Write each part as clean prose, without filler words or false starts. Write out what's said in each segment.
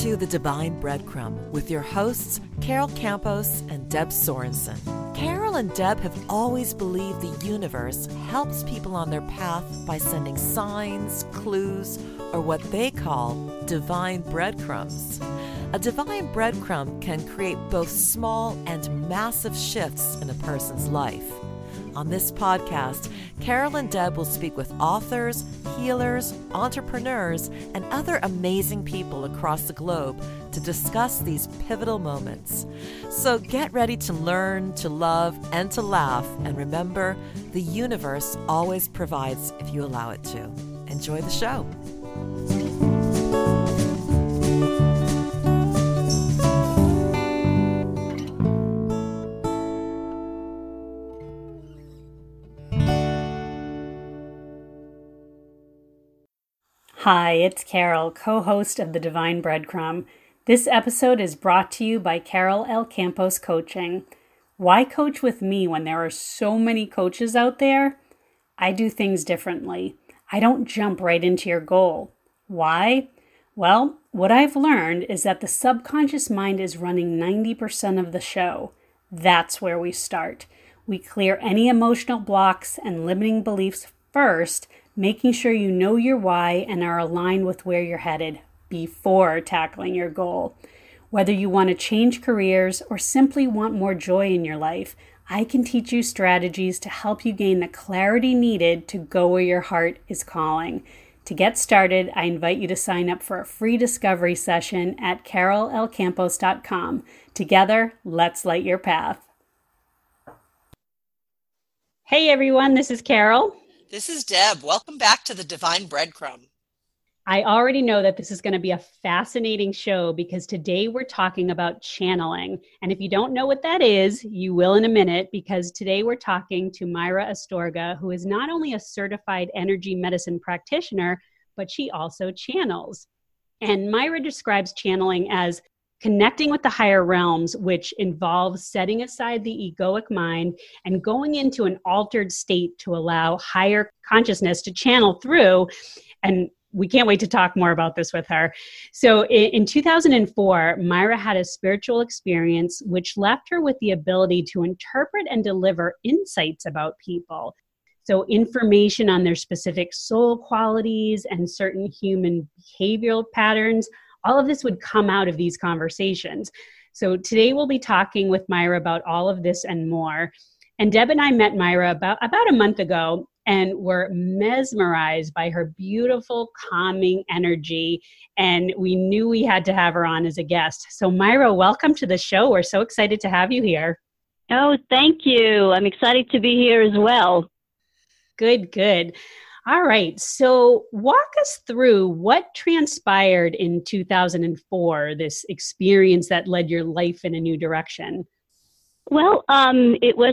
to The Divine Breadcrumb with your hosts, Carol Campos and Deb Sorensen. Carol and Deb have always believed the universe helps people on their path by sending signs, clues, or what they call divine breadcrumbs. A divine breadcrumb can create both small and massive shifts in a person's life. On this podcast, Carol and Deb will speak with authors, healers, entrepreneurs, and other amazing people across the globe to discuss these pivotal moments. So get ready to learn, to love, and to laugh. And remember, the universe always provides if you allow it to. Enjoy the show. Hi, it's Carol, co-host of The Divine Breadcrumb. This episode is brought to you by Carol L. Campos Coaching. Why coach with me when there are so many coaches out there? I do things differently. I don't jump right into your goal. Why? Well, what I've learned is that the subconscious mind is running 90% of the show. That's where we start. We clear any emotional blocks and limiting beliefs first, making sure you know your why and are aligned with where you're headed before tackling your goal. Whether you want to change careers or simply want more joy in your life, I can teach you strategies to help you gain the clarity needed to go where your heart is calling. To get started, I invite you to sign up for a free discovery session at carolcampos.com. Together, let's light your path. Hey everyone, this is Carol. This is Deb. Welcome back to The Divine Breadcrumb. I already know that this is going to be a fascinating show because today we're talking about channeling. And if you don't know what that is, you will in a minute, because today we're talking to Mayra Astorga, who is not only a certified energy medicine practitioner, but she also channels. And Mayra describes channeling as connecting with the higher realms, which involves setting aside the egoic mind and going into an altered state to allow higher consciousness to channel through. And we can't wait to talk more about this with her. So in 2004, Mayra had a spiritual experience which left her with the ability to interpret and deliver insights about people. So information on their specific soul qualities and certain human behavioral patterns. All of this would come out of these conversations. So today we'll be talking with Mayra about all of this and more. And Deb and I met Mayra about a month ago and were mesmerized by her beautiful, calming energy. And we knew we had to have her on as a guest. So Mayra, welcome to the show. We're so excited to have you here. Oh, thank you. I'm excited to be here as well. Good, good. All right. So walk us through what transpired in 2004, this experience that led your life in a new direction. Well, it was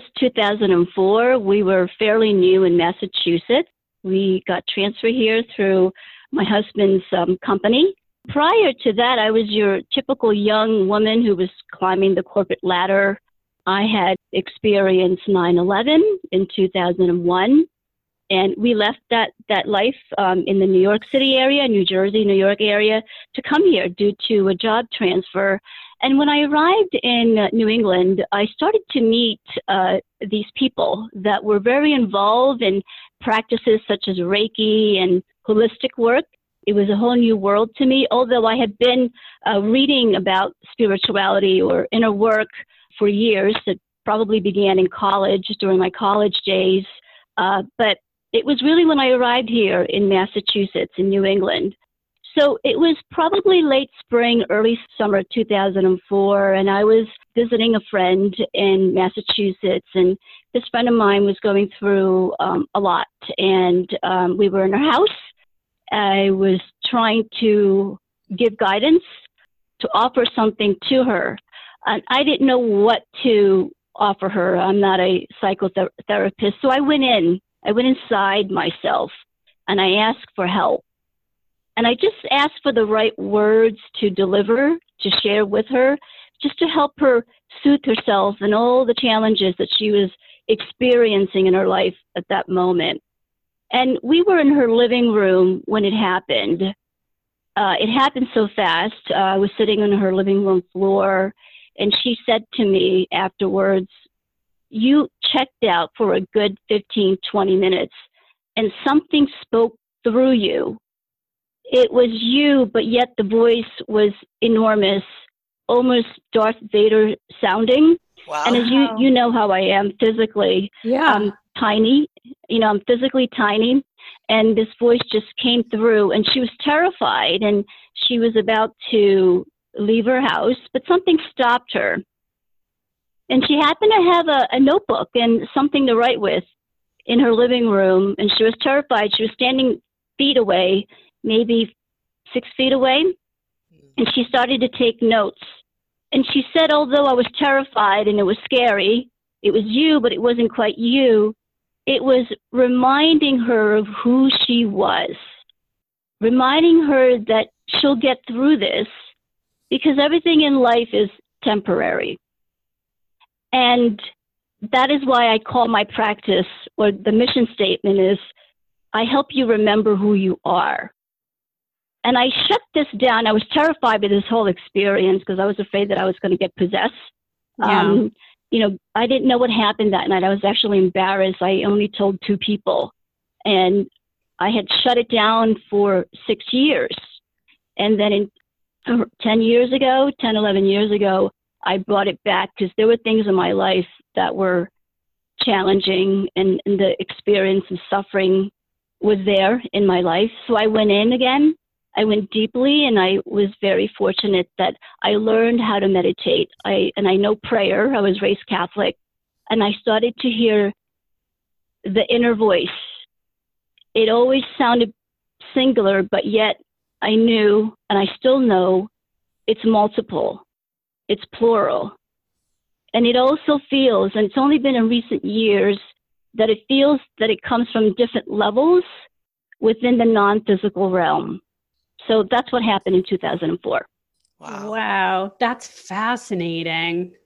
2004. We were fairly new in Massachusetts. We got transferred here through my husband's company. Prior to that, I was your typical young woman who was climbing the corporate ladder. I had experienced 9/11 in 2001. And we left that life in the New York City area, New Jersey, New York area, to come here due to a job transfer. And when I arrived in New England, I started to meet these people that were very involved in practices such as Reiki and holistic work. It was a whole new world to me, although I had been reading about spirituality or inner work for years. That probably began in college, during my college days. But it was really when I arrived here in Massachusetts, in New England. So it was probably late spring, early summer 2004, and I was visiting a friend in Massachusetts, and this friend of mine was going through a lot, and we were in her house. I was trying to give guidance, to offer something to her, and I didn't know what to offer her. I'm not a psychotherapist, so I went inside myself and I asked for help. And I just asked for the right words to deliver, to share with her, just to help her soothe herself and all the challenges that she was experiencing in her life at that moment. And we were in her living room when it happened. it happened so fast. I was sitting on her living room floor, and she said to me afterwards, "You checked out for a good 15, 20 minutes, and something spoke through you. It was you, but yet the voice was enormous, almost Darth Vader sounding." Wow. And as you know how I am physically, I'm tiny. I'm physically tiny. And this voice just came through, and she was terrified, and she was about to leave her house, but something stopped her. And she happened to have a notebook and something to write with in her living room, and she was terrified. She was standing feet away, maybe 6 feet away, and she started to take notes. And she said, although I was terrified and it was scary, it was you, but it wasn't quite you. It was reminding her of who she was, reminding her that she'll get through this because everything in life is temporary. And that is why I call my practice, or the mission statement is, I help you remember who you are. And I shut this down. I was terrified by this whole experience because I was afraid that I was going to get possessed. Yeah. I didn't know what happened that night. I was actually embarrassed. I only told 2 people. And I had shut it down for 6 years. And then 11 years ago, I brought it back because there were things in my life that were challenging, and the experience of suffering was there in my life. So I went in again. I went deeply, and I was very fortunate that I learned how to meditate. I know prayer. I was raised Catholic, and I started to hear the inner voice. It always sounded singular, but yet I knew, and I still know, it's multiple. It's plural. And it also feels, and it's only been in recent years, that it feels that it comes from different levels within the non-physical realm. So that's what happened in 2004. Wow, that's fascinating.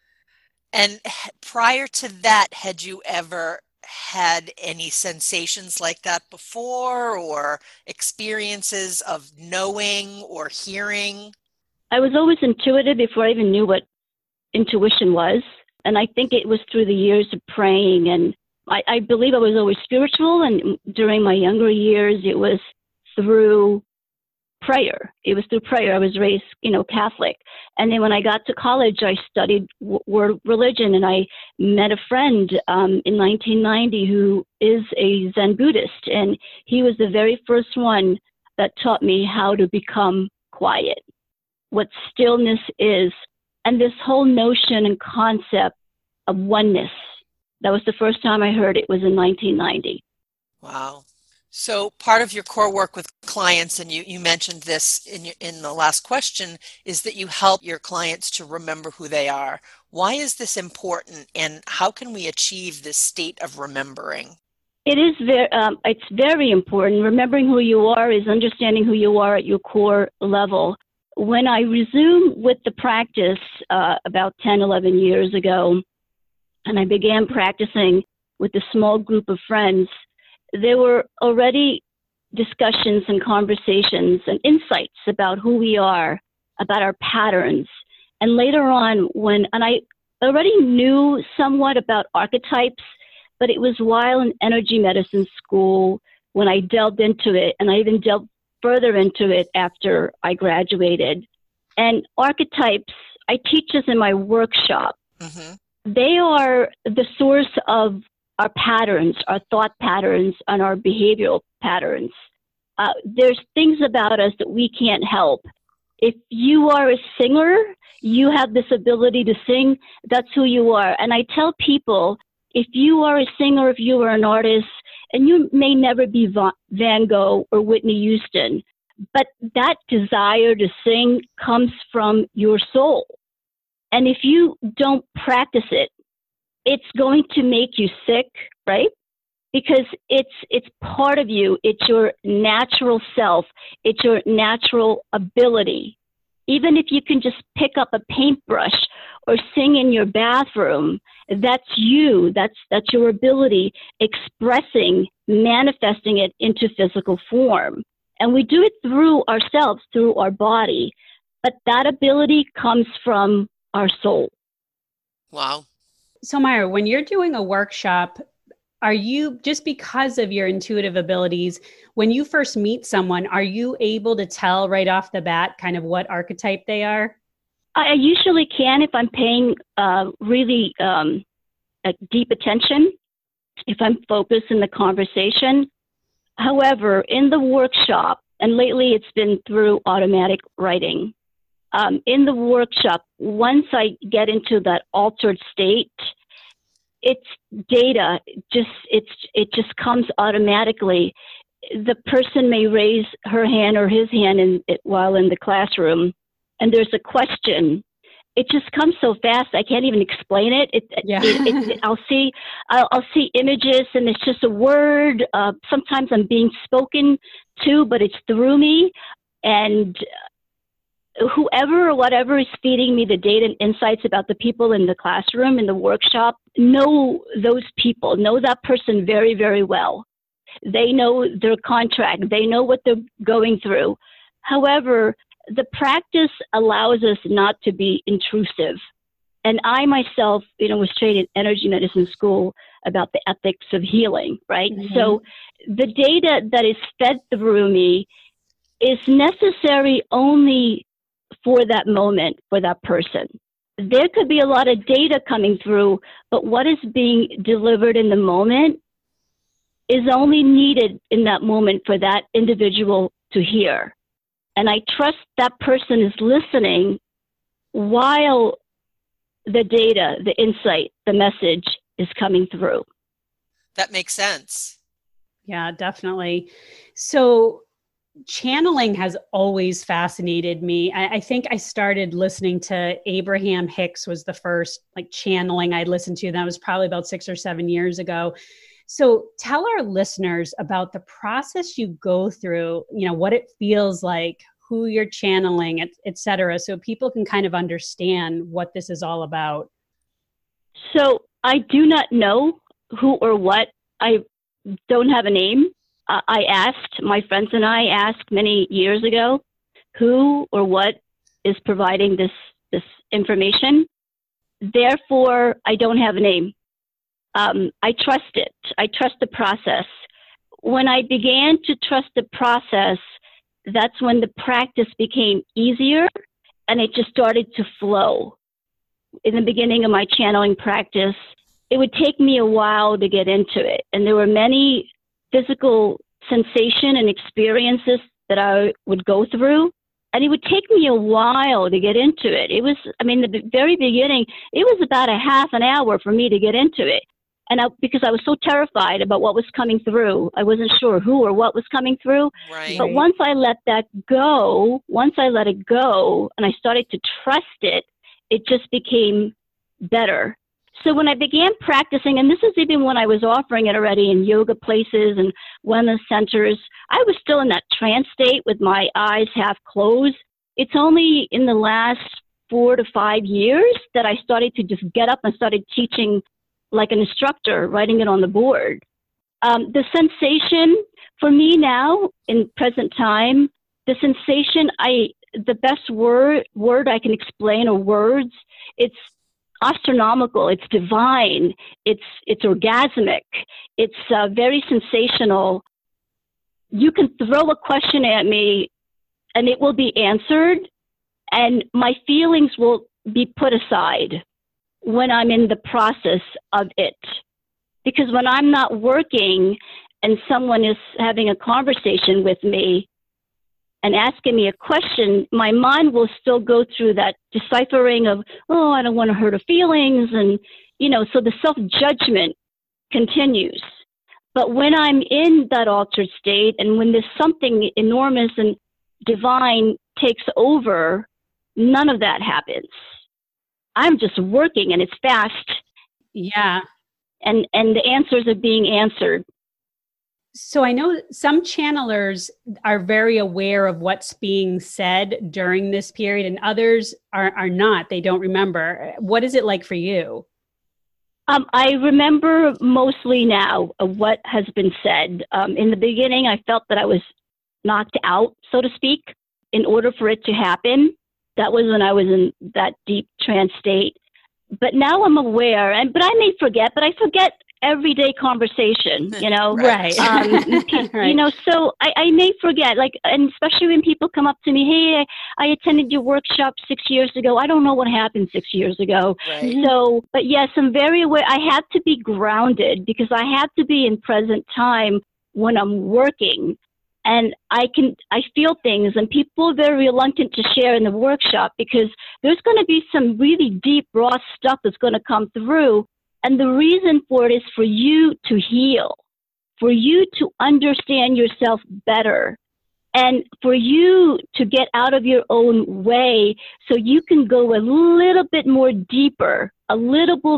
And prior to that, had you ever had any sensations like that before, or experiences of knowing or hearing? I was always intuitive before I even knew what intuition was. And I think it was through the years of praying. And I believe I was always spiritual. And during my younger years, it was through prayer. It was through prayer. I was raised, Catholic. And then when I got to college, I studied world religion, and I met a friend in 1990 who is a Zen Buddhist. And he was the very first one that taught me how to become quiet, what stillness is, and this whole notion and concept of oneness. That was the first time I heard it, was in 1990. Wow. So part of your core work with clients, and you mentioned this in the last question, is that you help your clients to remember who they are. Why is this important, and how can we achieve this state of remembering? It's very important. Remembering who you are is understanding who you are at your core level. When I resumed with the practice about 10, 11 years ago, and I began practicing with a small group of friends, there were already discussions and conversations and insights about who we are, about our patterns. And later on, and I already knew somewhat about archetypes, but it was while in energy medicine school when I delved into it, and I even delved further into it after I graduated. And archetypes, I teach this in my workshop. Mm-hmm. They are the source of our patterns, our thought patterns, and our behavioral patterns. There's things about us that we can't help. If you are a singer, you have this ability to sing. That's who you are. And I tell people, if you are a singer, if you are an artist, and you may never be Van Gogh or Whitney Houston, but that desire to sing comes from your soul. And if you don't practice it, it's going to make you sick, right? Because it's part of you. It's your natural self. It's your natural ability. Even if you can just pick up a paintbrush or sing in your bathroom, that's you. That's your ability expressing, manifesting it into physical form. And we do it through ourselves, through our body. But that ability comes from our soul. Wow. So Myra, when you're doing a workshop, are you, just because of your intuitive abilities, when you first meet someone, are you able to tell right off the bat kind of what archetype they are? I usually can if I'm paying really deep attention, if I'm focused in the conversation. However, in the workshop, and lately it's been through automatic writing, in the workshop, once I get into that altered state, it's data. It just comes automatically. The person may raise her hand or his hand while in the classroom, and there's a question. It just comes so fast. I can't even explain it. I'll see images, and it's just a word. Sometimes I'm being spoken to, but it's through me, and whoever or whatever is feeding me the data and insights about the people in the classroom, in the workshop, know those people, know that person very, very well. They know their contract. They know what they're going through. However, the practice allows us not to be intrusive. And I myself, was trained in energy medicine school about the ethics of healing, right? Mm-hmm. So the data that is fed through me is necessary only for that moment, for that person. There could be a lot of data coming through, but what is being delivered in the moment is only needed in that moment for that individual to hear. And I trust that person is listening while the data, the insight, the message is coming through. That makes sense. Yeah, definitely. So channeling has always fascinated me. I think I started listening to Abraham Hicks was the first channeling I listened to. That was probably about 6 or 7 years ago. So tell our listeners about the process you go through, what it feels like, who you're channeling, et cetera, so people can kind of understand what this is all about. So I do not know who or what. I don't have a name. My friends and I asked many years ago, who or what is providing this information. Therefore, I don't have a name. I trust it. I trust the process. When I began to trust the process, that's when the practice became easier and it just started to flow. In the beginning of my channeling practice, it would take me a while to get into it. And there were many physical sensation and experiences that I would go through. And it would take me a while to get into it. The very beginning, it was about a half an hour for me to get into it. And because I was so terrified about what was coming through, I wasn't sure who or what was coming through. Right. But once I let it go, and I started to trust it, it just became better. So when I began practicing, and this is even when I was offering it already in yoga places and wellness centers, I was still in that trance state with my eyes half closed. It's only in the last 4 to 5 years that I started to just get up and started teaching like an instructor, writing it on the board. The sensation for me now in present time, the sensation, the best word I can explain, or words, it's astronomical, it's divine, it's orgasmic, it's very sensational. You can throw a question at me and it will be answered, and my feelings will be put aside when I'm in the process of it. Because when I'm not working and someone is having a conversation with me and asking me a question, my mind will still go through that deciphering of, I don't want to hurt her feelings. And, so the self-judgment continues. But when I'm in that altered state, and when there's something enormous and divine takes over, none of that happens. I'm just working, and it's fast. Yeah. And the answers are being answered. So I know some channelers are very aware of what's being said during this period, and others are not. They don't remember. What is it like for you? I remember mostly now what has been said. In the beginning, I felt that I was knocked out, so to speak, in order for it to happen. That was when I was in that deep trance state. But now I'm aware, but I may forget, but I forget everyday conversation, you know? Right. Right. You know, so I may forget, like, and especially when people come up to me, hey, I attended your workshop 6 years ago. I don't know what happened 6 years ago. Right. So, but yes, I'm very aware. I have to be grounded because I have to be in present time when I'm working. And I feel things, and people are very reluctant to share in the workshop because there's going to be some really deep, raw stuff that's going to come through. And the reason for it is for you to heal, for you to understand yourself better, and for you to get out of your own way so you can go a little bit more deeper, And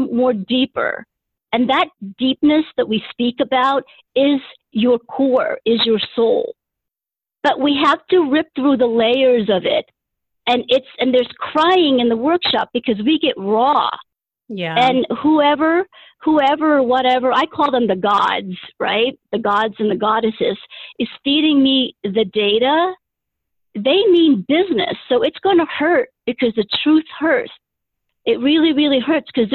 that deepness that we speak about is your core, is your soul. But we have to rip through the layers of it. And there's crying in the workshop because we get raw. Yeah. And whoever, whatever, I call them the gods, right? The gods and the goddesses is feeding me the data. They mean business. So it's going to hurt because the truth hurts. It really, really hurts because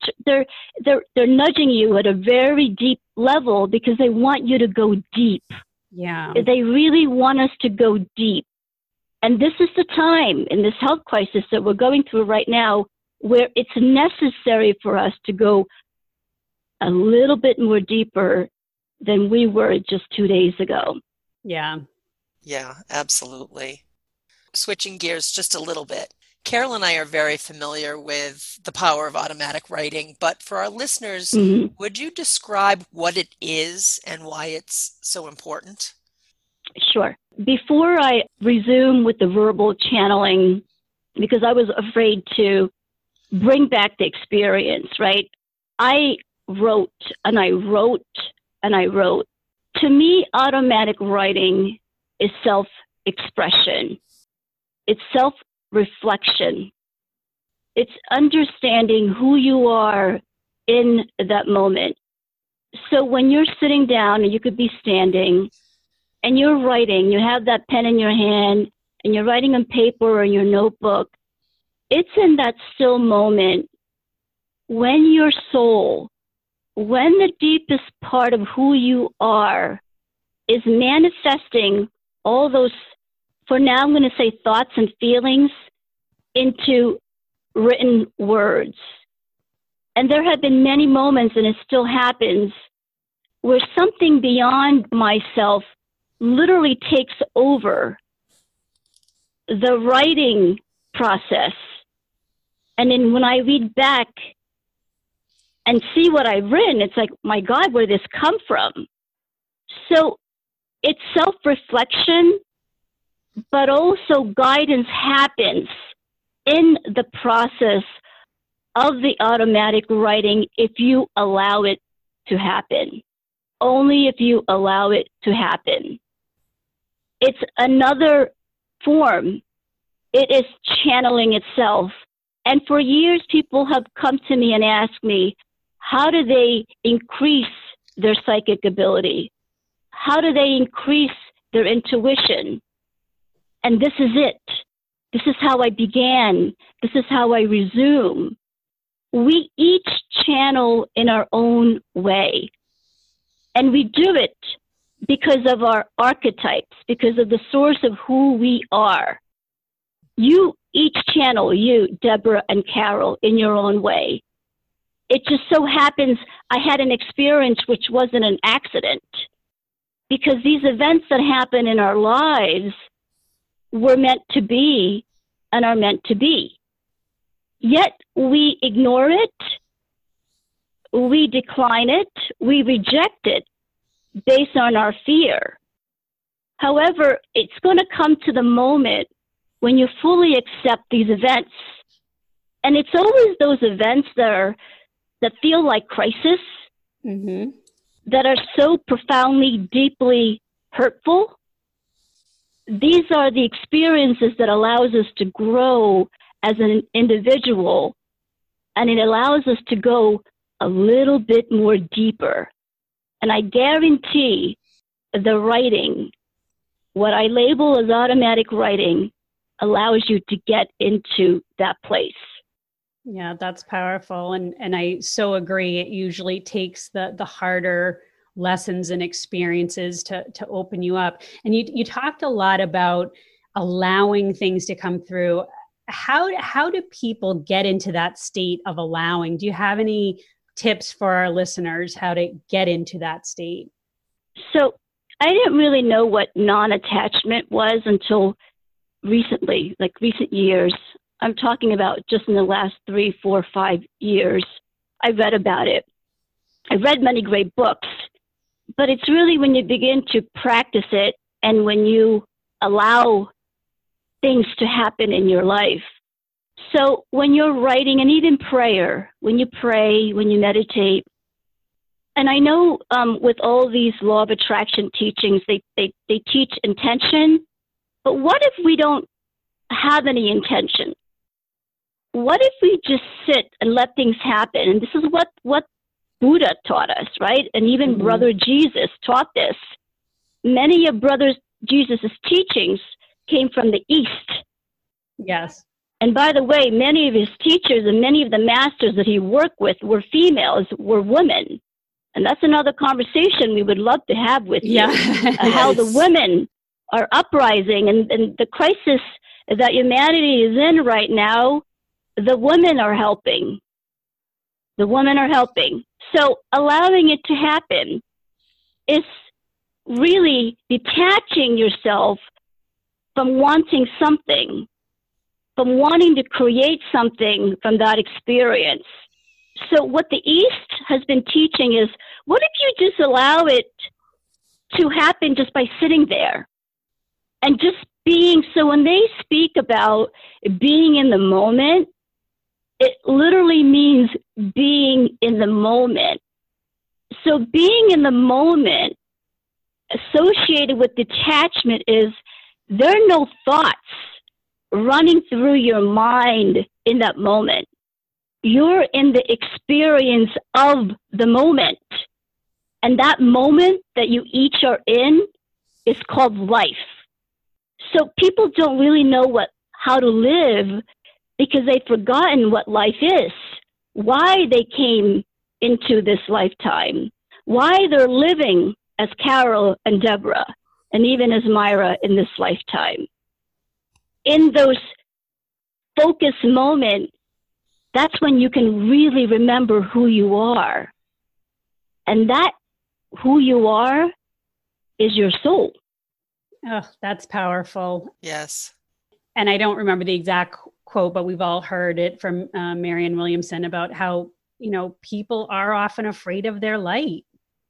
they're nudging you at a very deep level because they want you to go deep. Yeah. They really want us to go deep. And this is the time in this health crisis that we're going through right now where it's necessary for us to go a little bit more deeper than we were just 2 days ago. Yeah. Yeah, absolutely. Switching gears just a little bit. Carol and I are very familiar with the power of automatic writing, but for our listeners, would you describe what it is and why it's so important? Sure. Before I resume with the verbal channeling, because I was afraid to bring back the experience, right? I wrote and I wrote and I wrote. To me, automatic writing is self-expression. It's self-reflection. It's understanding who you are in that moment. So when you're sitting down, and you could be standing, and you're writing, you have that pen in your hand, and you're writing on paper or in your notebook, it's in that still moment when your soul, when the deepest part of who you are is manifesting all those, for now I'm going to say thoughts and feelings, into written words. And there have been many moments, and it still happens, where something beyond myself literally takes over the writing process. And then when I read back and see what I've written, it's like, my God, where did this come from? So it's self-reflection, but also guidance happens in the process of the automatic writing if you allow it to happen. Only if you allow it to happen. It's another form. It is channeling itself. And for years, people have come to me and asked me, how do they increase their psychic ability? How do they increase their intuition? And this is it. This is how I began. This is how I resume. We each channel in our own way. And we do it because of our archetypes, because of the source of who we are. You each channel, you, Deborah and Carol, in your own way. It just so happens I had an experience which wasn't an accident, because these events that happen in our lives were meant to be and are meant to be. Yet we ignore it, we decline it, we reject it based on our fear. However, it's going to come to the moment when you fully accept these events. And it's always those events that feel like crisis, that are so profoundly, deeply hurtful. These are the experiences that allows us to grow as an individual, and it allows us to go a little bit more deeper. And I guarantee the writing what I label as automatic writing allows you to get into that place. Yeah, that's powerful. And I so agree. It usually takes the harder lessons and experiences to open you up. And you talked a lot about allowing things to come through. How do people get into that state of allowing? Do you have any tips for our listeners how to get into that state? So I didn't really know what non-attachment was until recently, like recent years. I'm talking about just in the last 3, 4, 5 years. I read about it. I read many great books, but it's really when you begin to practice it and when you allow things to happen in your life. So when you're writing, and even prayer, when you pray, when you meditate, and I know with all these law of attraction teachings, they teach intention, but what if we don't have any intention? What if we just sit and let things happen? And this is what Buddha taught us, right? And even Brother Jesus taught this. Many of Brother Jesus' teachings came from the East. Yes. And by the way, many of his teachers and many of the masters that he worked with were females, were women. And that's another conversation we would love to have with you. How the women are uprising and the crisis that humanity is in right now, the women are helping. The women are helping. So allowing it to happen is really detaching yourself from wanting something, from wanting to create something from that experience. So what the East has been teaching is, what if you just allow it to happen just by sitting there and just being? So when they speak about being in the moment, it literally means being in the moment. So being in the moment associated with detachment is there are no thoughts running through your mind in that moment. You're in the experience of the moment. And that moment that you each are in is called life. So people don't really know how to live because they've forgotten what life is, why they came into this lifetime, why they're living as Carol and Deborah, and even as Myra in this lifetime. In those focus moments, that's when you can really remember who you are. And that who you are is your soul. Oh, that's powerful. Yes. And I don't remember the exact quote, but we've all heard it from Marianne Williamson about how, people are often afraid of their light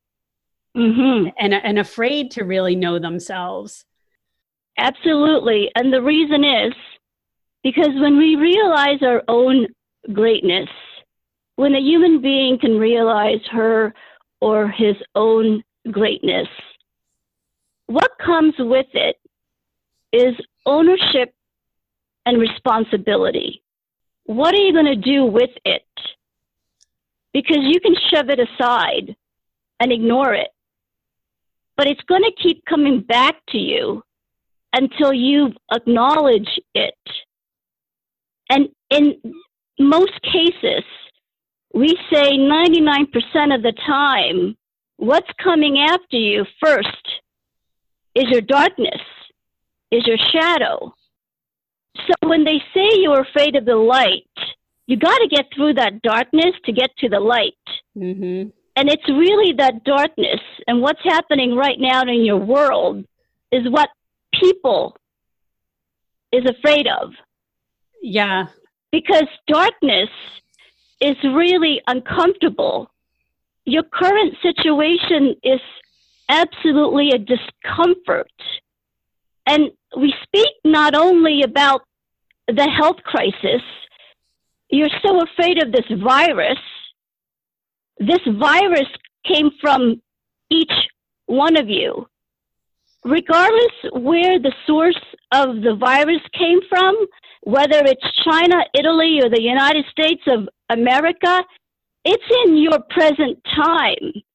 and afraid to really know themselves. Absolutely. And the reason is because when we realize our own greatness, when a human being can realize her or his own greatness, what comes with it is ownership and responsibility. What are you going to do with it? Because you can shove it aside and ignore it, but it's going to keep coming back to you until you acknowledge it. And in most cases, we say 99% of the time, what's coming after you first is your darkness, is your shadow. So when they say you're afraid of the light, you got to get through that darkness to get to the light. And it's really that darkness. And what's happening right now in your world is what people is afraid of. Yeah. Because darkness is really uncomfortable. Your current situation is absolutely a discomfort. And we speak not only about the health crisis, you're so afraid of this virus. This virus came from each one of you. Regardless where the source of the virus came from, whether it's China, Italy, or the United States of America, it's in your present time.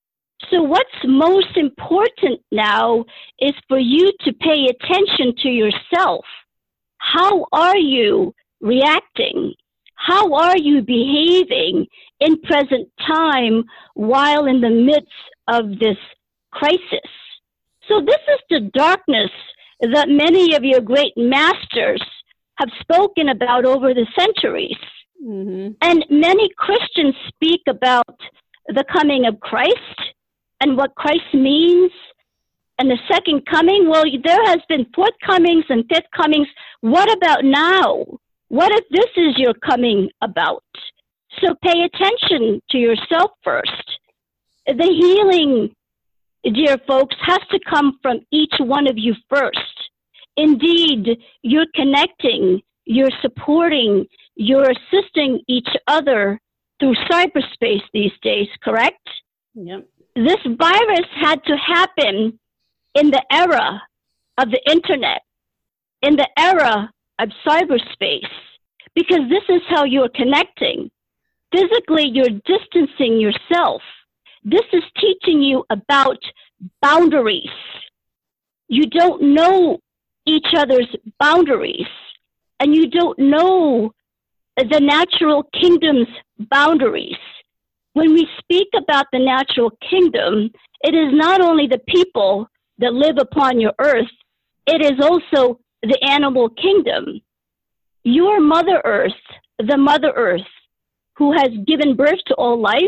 So what's most important now is for you to pay attention to yourself. How are you reacting? How are you behaving in present time while in the midst of this crisis? So this is the darkness that many of your great masters have spoken about over the centuries. Mm-hmm. And many Christians speak about the coming of Christ and what Christ means and the second coming. Well, there has been fourth comings and fifth comings. What about now? What if this is your coming about? So pay attention to yourself first. The healing, dear folks, has to come from each one of you first. Indeed, you're connecting, you're supporting, you're assisting each other through cyberspace these days, correct? Yep. This virus had to happen in the era of the internet, in the era of cyberspace, because this is how you're connecting. Physically, you're distancing yourself. This is teaching you about boundaries. You don't know each other's boundaries, and you don't know the natural kingdom's boundaries. When we speak about the natural kingdom, it is not only the people that live upon your earth, it is also the animal kingdom. Your Mother Earth, the Mother Earth, who has given birth to all life,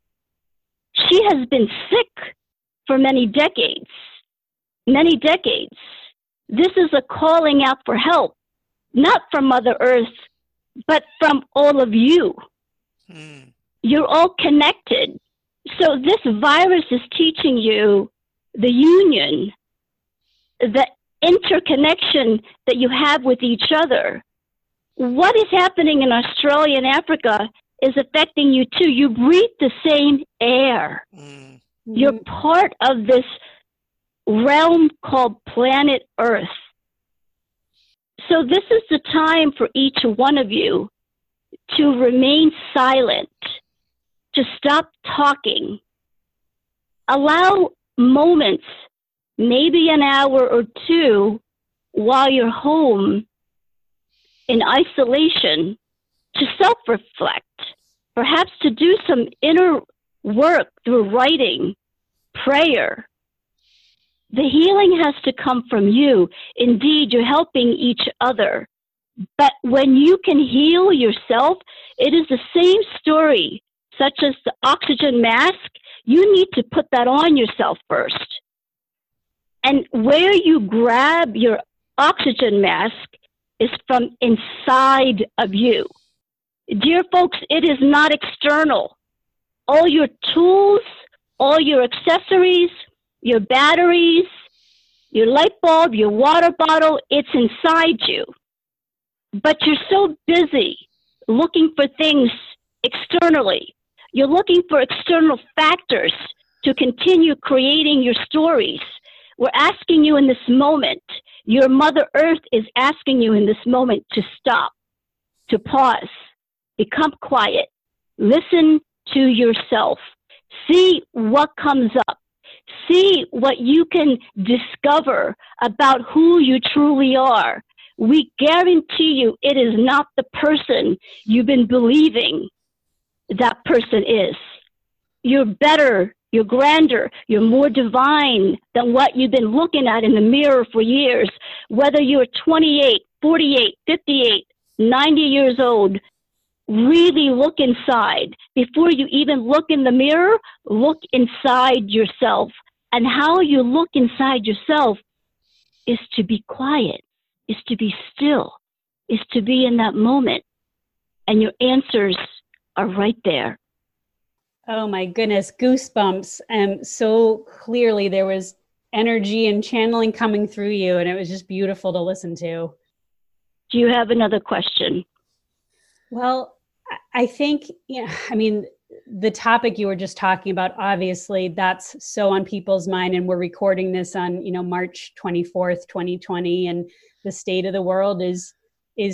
she has been sick for many decades. Many decades. This is a calling out for help, not from Mother Earth, but from all of you. You're all connected. So this virus is teaching you the union, the interconnection that you have with each other. What is happening in Australia and Africa is affecting you too. You breathe the same air. You're part of this realm called planet Earth. So this is the time for each one of you to remain silent, to stop talking. Allow moments, maybe an hour or two, while you're home in isolation, to self-reflect, perhaps to do some inner work through writing, prayer. The healing has to come from you. Indeed, you're helping each other. But when you can heal yourself, it is the same story, such as the oxygen mask. You need to put that on yourself first. And where you grab your oxygen mask is from inside of you. Dear folks, it is not external. All your tools, all your accessories, your batteries, your light bulb, your water bottle, it's inside you. But you're so busy looking for things externally. You're looking for external factors to continue creating your stories. We're asking you in this moment, your Mother Earth is asking you in this moment to stop, to pause, become quiet, listen to yourself, see what comes up, see what you can discover about who you truly are. We guarantee you it is not the person you've been believing that person is. You're better, you're grander, you're more divine than what you've been looking at in the mirror for years. Whether you're 28, 48, 58, 90 years old, really look inside. Before you even look in the mirror, look inside yourself. And how you look inside yourself is to be quiet, is to be still, is to be in that moment. And your answers are right there. Oh my goodness, goosebumps. So clearly there was energy and channeling coming through you, and it was just beautiful to listen to. Do you have another question? Well, I think, the topic you were just talking about, obviously that's so on people's mind, and we're recording this on, March 24th, 2020, and the state of the world is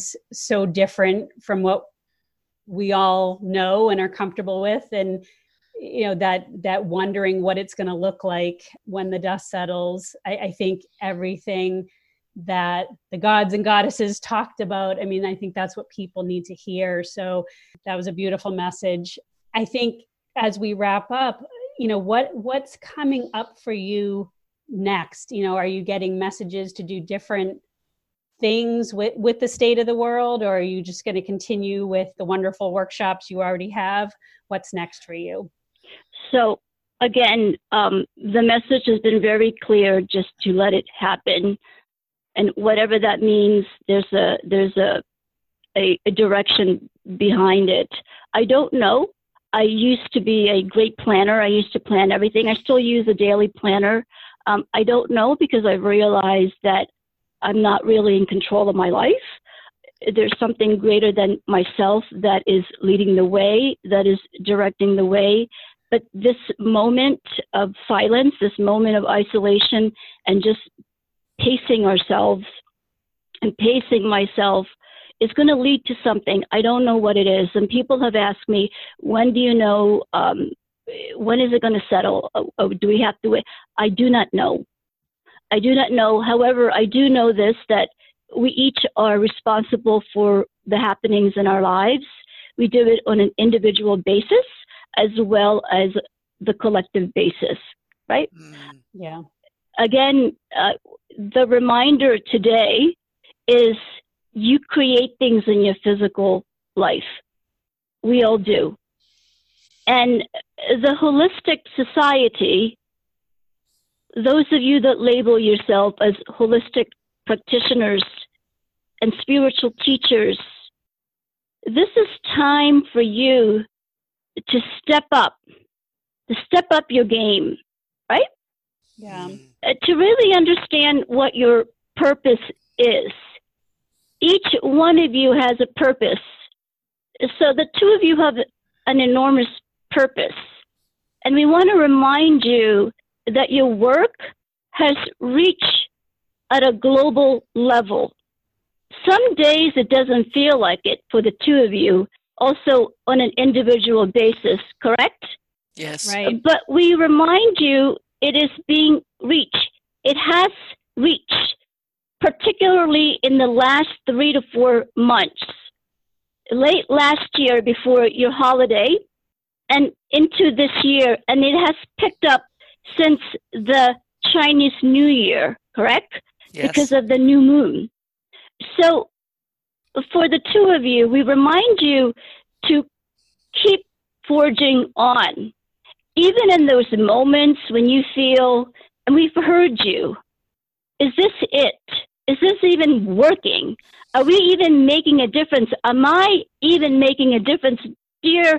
so different from what we all know and are comfortable with. And that wondering what it's going to look like when the dust settles. I think everything that the gods and goddesses talked about, I think that's what people need to hear. So that was a beautiful message. I think as we wrap up, what's coming up for you next? Are you getting messages to do different things with the state of the world, or are you just going to continue with the wonderful workshops you already have? What's next for you? So again, the message has been very clear, just to let it happen. And whatever that means, there's a direction behind it. I don't know. I used to be a great planner. I used to plan everything. I still use a daily planner. I don't know, because I've realized that I'm not really in control of my life. There's something greater than myself that is leading the way, that is directing the way. But this moment of silence, this moment of isolation, and just pacing ourselves and pacing myself is going to lead to something. I don't know what it is. And people have asked me, when do you know, when is it going to settle? Do we have to wait? I do not know. I do not know. However, I do know this, that we each are responsible for the happenings in our lives. We do it on an individual basis as well as the collective basis, right? Yeah. Again, the reminder today is you create things in your physical life. We all do. And the holistic society, those of you that label yourself as holistic practitioners and spiritual teachers, this is time for you to step up your game, right? Yeah. To really understand what your purpose is. Each one of you has a purpose. So the two of you have an enormous purpose. And we want to remind you that your work has reach at a global level. Some days it doesn't feel like it for the two of you, also on an individual basis, correct? Yes. Right. But we remind you it is being reached. It has reached, particularly in the last 3 to 4 months. Late last year before your holiday and into this year, and it has picked up since the Chinese New Year, correct? Yes. Because of the new moon. So for the two of you, we remind you to keep forging on. Even in those moments when you feel, and we've heard you, is this it? Is this even working? Are we even making a difference? Am I even making a difference? Dear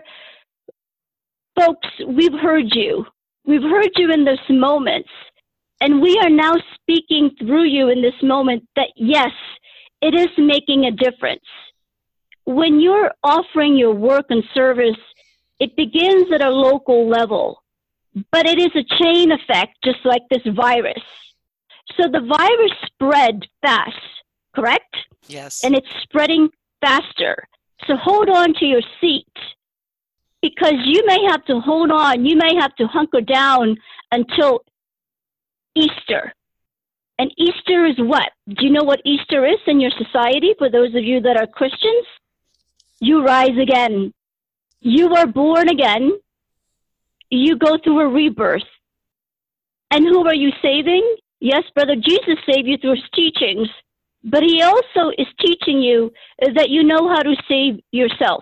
folks, we've heard you. We've heard you in those moments. And we are now speaking through you in this moment that yes, it is making a difference. When you're offering your work and service, it begins at a local level, but it is a chain effect, just like this virus. So the virus spread fast, correct? Yes. And it's spreading faster. So hold on to your seat, because you may have to hold on. You may have to hunker down until Easter. And Easter is what? Do you know what Easter is in your society? For those of you that are Christians, you rise again. You are born again. You go through a rebirth. And who are you saving? Yes, Brother Jesus saved you through his teachings, but he also is teaching you that you know how to save yourself.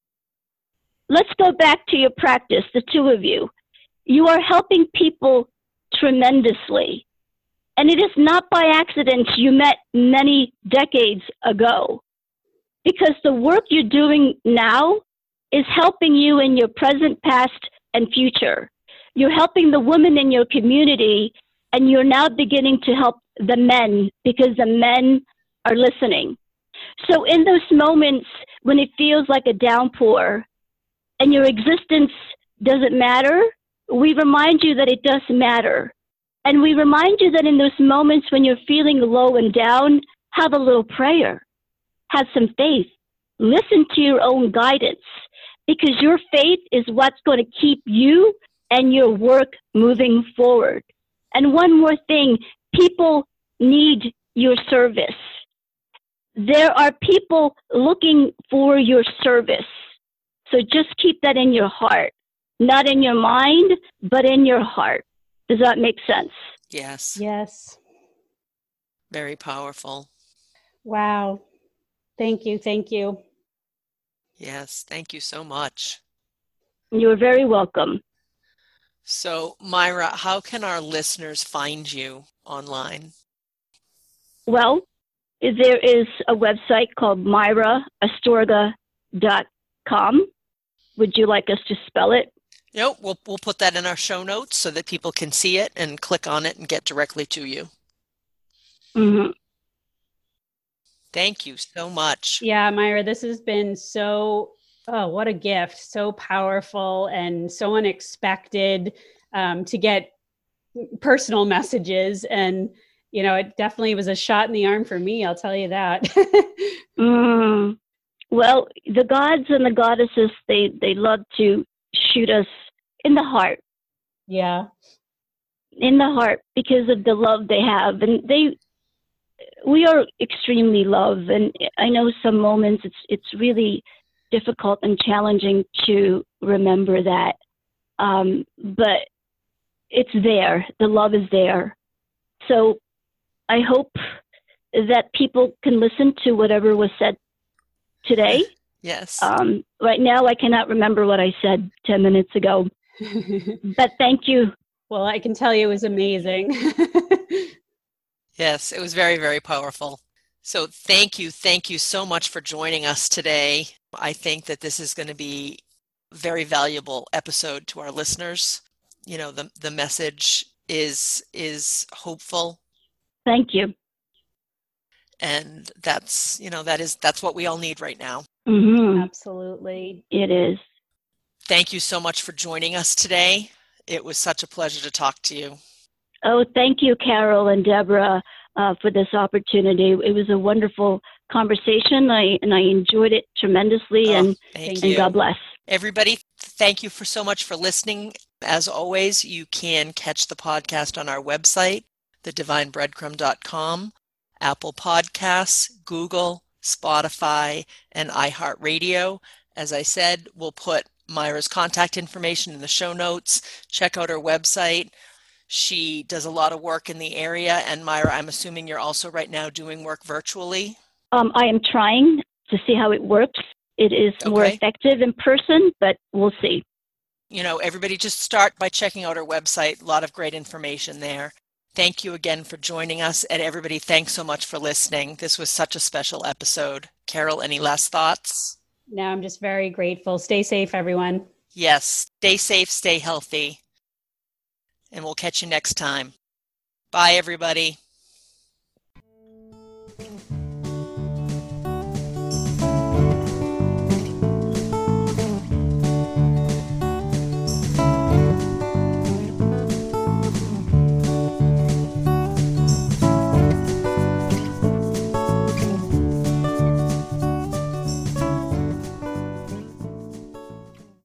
Let's go back to your practice, the two of you. You are helping people tremendously. And it is not by accident you met many decades ago, because the work you're doing now is helping you in your present, past, and future. You're helping the women in your community, and you're now beginning to help the men, because the men are listening. So in those moments when it feels like a downpour and your existence doesn't matter, we remind you that it does matter. And we remind you that in those moments when you're feeling low and down, have a little prayer, have some faith, listen to your own guidance, because your faith is what's going to keep you and your work moving forward. And one more thing, people need your service. There are people looking for your service. So just keep that in your heart, not in your mind, but in your heart. Does that make sense? Yes. Yes. Very powerful. Wow. Thank you. Thank you. Yes. Thank you so much. You're very welcome. So, Myra, how can our listeners find you online? Well, there is a website called myraastorga.com. Would you like us to spell it? Nope, we'll put that in our show notes so that people can see it and click on it and get directly to you. Mm-hmm. Thank you so much. Yeah, Myra, this has been what a gift. So powerful and so unexpected to get personal messages. And, it definitely was a shot in the arm for me. I'll tell you that. Well, the gods and the goddesses, they love to shoot us in the heart. Yeah. In the heart because of the love they have. And we are extremely loved. And I know some moments it's really difficult and challenging to remember that. But it's there. The love is there. So I hope that people can listen to whatever was said today. Yes. Right now, I cannot remember what I said 10 minutes ago. But thank you. Well, I can tell you it was amazing. Yes, it was very, very powerful. So thank you so much for joining us today. I think that this is going to be a very valuable episode to our listeners. The message is hopeful. Thank you. And that's what we all need right now. Mm-hmm. Absolutely. It is. Thank you so much for joining us today. It was such a pleasure to talk to you. Oh, thank you, Carol and Deborah, for this opportunity. It was a wonderful conversation, and I enjoyed it tremendously. And God bless. Everybody, thank you so much for listening. As always, you can catch the podcast on our website, thedivinebreadcrumb.com, Apple Podcasts, Google, Spotify, and iHeartRadio. As I said, we'll put Myra's contact information in the show notes. Check out her website. She does a lot of work in the area. And Myra, I'm assuming you're also right now doing work virtually? I am trying to see how it works. It is more effective in person, but we'll see. Everybody just start by checking out our website. A lot of great information there. Thank you again for joining us. And everybody, thanks so much for listening. This was such a special episode. Carol, any last thoughts? No, I'm just very grateful. Stay safe, everyone. Yes, stay safe, stay healthy. And we'll catch you next time. Bye, everybody.